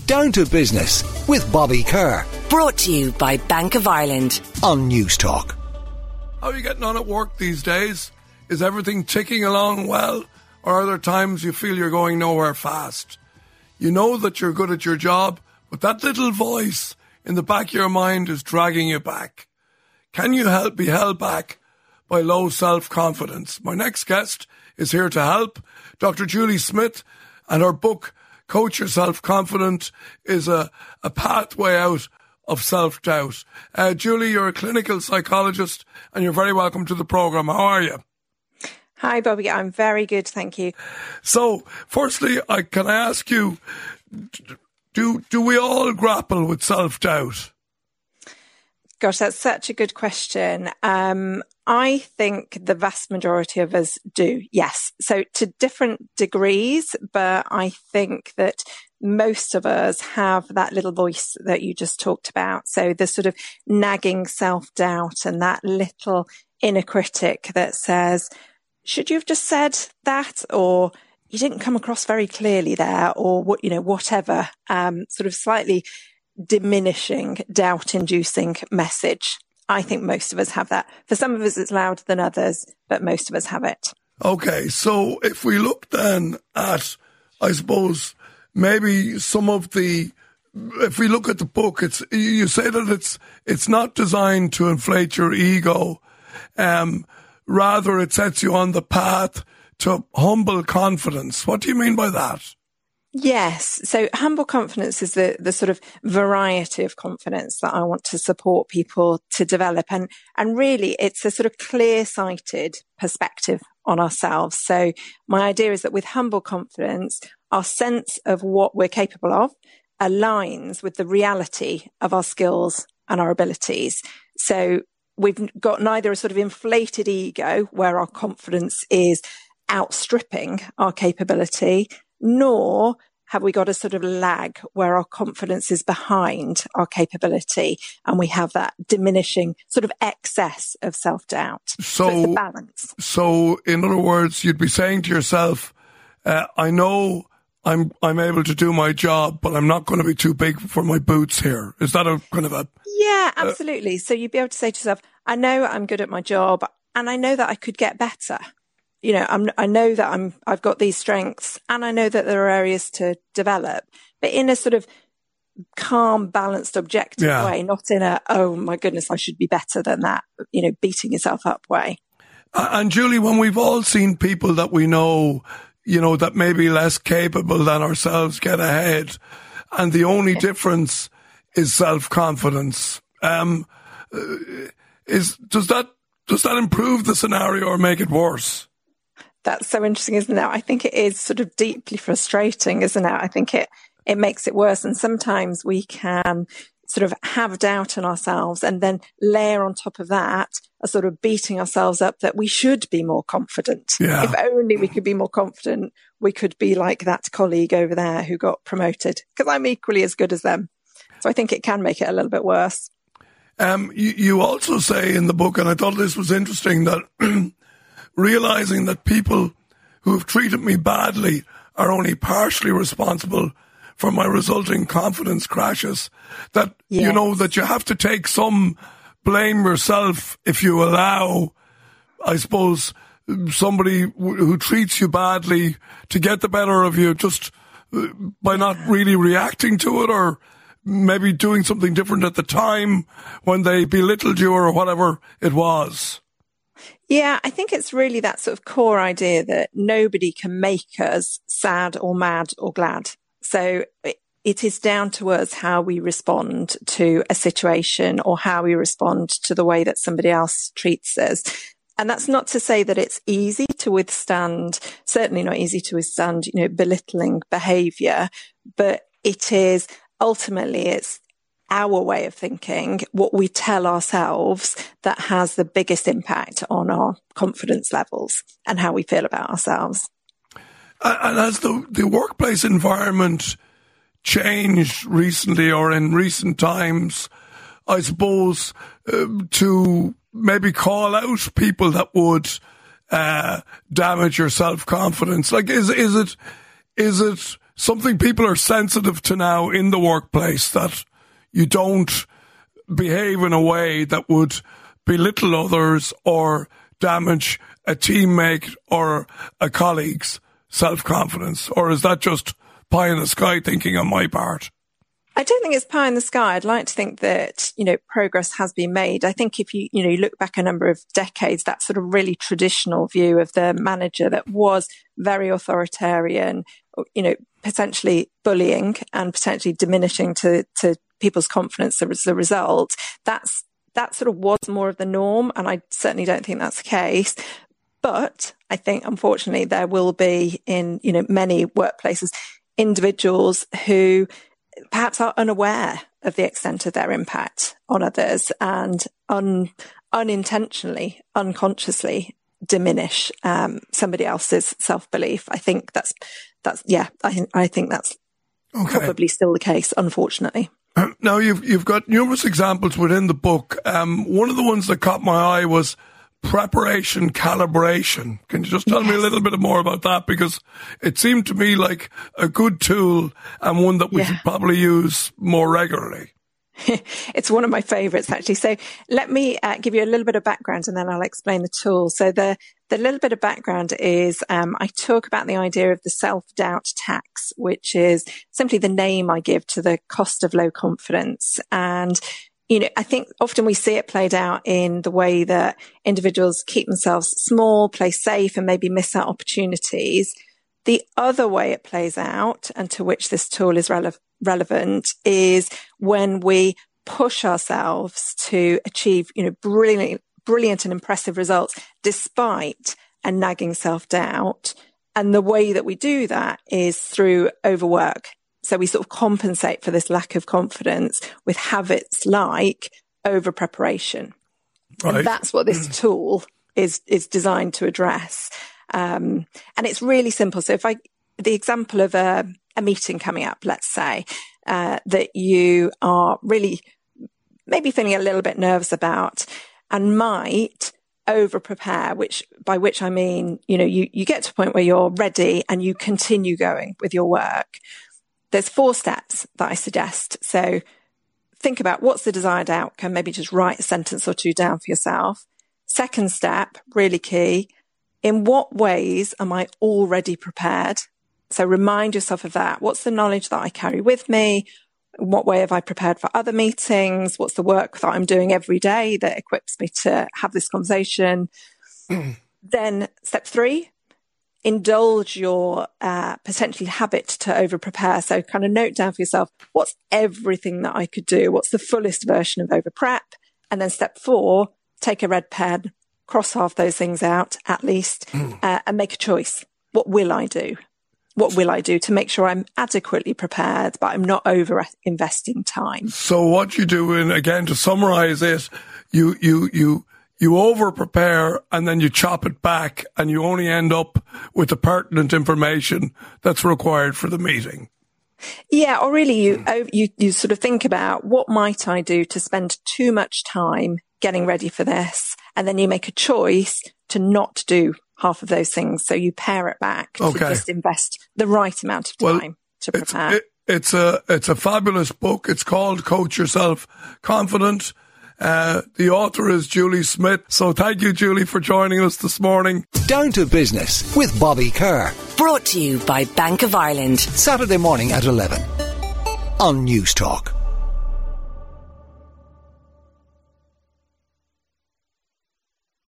Down to Business with Bobby Kerr. Brought to you by Bank of Ireland on News Talk. How are you getting on at work these days? Is everything ticking along well? Or are there times you feel you're going nowhere fast? You know that you're good at your job, but that little voice in the back of your mind is dragging you back. Can you be held back by low self-confidence? My next guest is here to help. Dr. Julie Smith, and her book, Coach Yourself Confident, is a pathway out of self-doubt. Julie, you're a clinical psychologist and you're very welcome to the programme. How are you? Hi, Bobby. I'm very good, thank you. So, firstly, can I ask you, do we all grapple with self-doubt? Gosh, that's such a good question. I think the vast majority of us do, yes. So to different degrees, but I think that most of us have that little voice that you just talked about. So the sort of nagging self-doubt and that little inner critic that says, should you have just said that? Or you didn't come across very clearly there, or what, whatever, sort of slightly diminishing, doubt-inducing message. I think most of us have that. For some of us, it's louder than others, but most of us have it. Okay, so if we look then at, I suppose, maybe some of the, if we look at the book, you say that it's not designed to inflate your ego. Rather, it sets you on the path to humble confidence. What do you mean by that? Yes. So humble confidence is the sort of variety of confidence that I want to support people to develop. And really, it's a sort of clear-sighted perspective on ourselves. So my idea is that with humble confidence, our sense of what we're capable of aligns with the reality of our skills and our abilities. So we've got neither a sort of inflated ego where our confidence is outstripping our capability, nor have we got a sort of lag where our confidence is behind our capability and we have that diminishing sort of excess of self-doubt. So it's the balance. So in other words, you'd be saying to yourself, I know I'm able to do my job, but I'm not going to be too big for my boots here. Is that a kind of a... Yeah, absolutely. So you'd be able to say to yourself, I know I'm good at my job and I know that I could get better. I know that I've got these strengths and I know that there are areas to develop, but in a sort of calm, balanced, objective way, not in a, oh my goodness, I should be better than that, beating yourself up way. And Julie, when we've all seen people that we know, that may be less capable than ourselves get ahead, and the only difference is self-confidence, does that improve the scenario or make it worse? That's so interesting, isn't it? I think it is sort of deeply frustrating, isn't it? I think it makes it worse. And sometimes we can sort of have doubt in ourselves and then layer on top of that a sort of beating ourselves up that we should be more confident. Yeah. If only we could be more confident, we could be like that colleague over there who got promoted, because I'm equally as good as them. So I think it can make it a little bit worse. You also say in the book, and I thought this was interesting, that realizing that people who have treated me badly are only partially responsible for my resulting confidence crashes. That, that you have to take some blame yourself if you allow, I suppose, somebody who treats you badly to get the better of you just by not really reacting to it, or maybe doing something different at the time when they belittled you or whatever it was. Yeah, I think it's really that sort of core idea that nobody can make us sad or mad or glad. So it is down to us how we respond to a situation or how we respond to the way that somebody else treats us. And that's not to say that it's easy to withstand, certainly not easy to withstand, belittling behavior, but it is ultimately it's our way of thinking, what we tell ourselves, that has the biggest impact on our confidence levels and how we feel about ourselves. And has the workplace environment changed recently or in recent times, I suppose, to maybe call out people that would damage your self-confidence? Like, is it something people are sensitive to now in the workplace, that you don't behave in a way that would belittle others or damage a teammate or a colleague's self-confidence? Or is that just pie in the sky thinking on my part? I don't think it's pie in the sky. I'd like to think that, progress has been made. I think if you look back a number of decades, that sort of really traditional view of the manager that was very authoritarian, potentially bullying and potentially diminishing to people's confidence as a result, that sort of was more of the norm. And I certainly don't think that's the case. But I think, unfortunately, there will be in, many workplaces, individuals who perhaps are unaware of the extent of their impact on others and unintentionally, unconsciously diminish somebody else's self-belief. I think that's probably still the case, unfortunately. Now, you've got numerous examples within the book. One of the ones that caught my eye was preparation calibration. Can you just tell me a little bit more about that? Because it seemed to me like a good tool and one that we should probably use more regularly. It's one of my favourites, actually. So let me give you a little bit of background and then I'll explain the tool. So the little bit of background is I talk about the idea of the self-doubt tax, which is simply the name I give to the cost of low confidence. And I think often we see it played out in the way that individuals keep themselves small, play safe, and maybe miss out opportunities. The other way it plays out, and to which this tool is relevant, is when we push ourselves to achieve, brilliant and impressive results despite a nagging self-doubt. And the way that we do that is through overwork. So we sort of compensate for this lack of confidence with habits like over preparation. Right. And that's what this tool is designed to address. And it's really simple. So the example of a meeting coming up, let's say, that you are really maybe feeling a little bit nervous about and might over prepare, by which I mean, you get to a point where you're ready and you continue going with your work. There's 4 steps that I suggest. So think about what's the desired outcome. Maybe just write a sentence or 2 down for yourself. Second step, really key. In what ways am I already prepared? So remind yourself of that. What's the knowledge that I carry with me? In what way have I prepared for other meetings? What's the work that I'm doing every day that equips me to have this conversation? Then step 3. Indulge your potentially habit to over prepare. So kind of note down for yourself, what's everything that I could do? What's the fullest version of over prep? And then step 4, take a red pen, cross half those things out at least, and make a choice. What will I do? What will I do to make sure I'm adequately prepared, but I'm not over investing time? So what you do, and again, to summarize it, you over prepare and then you chop it back and you only end up with the pertinent information that's required for the meeting. Yeah, or really you sort of think about what might I do to spend too much time getting ready for this, and then you make a choice to not do half of those things. So you pare it back to just invest the right amount of time to prepare. It's a fabulous book. It's called Coach Yourself Confident. The author is Julie Smith. So thank you, Julie, for joining us this morning. Down to Business with Bobby Kerr. Brought to you by Bank of Ireland. Saturday morning at 11 on News Talk.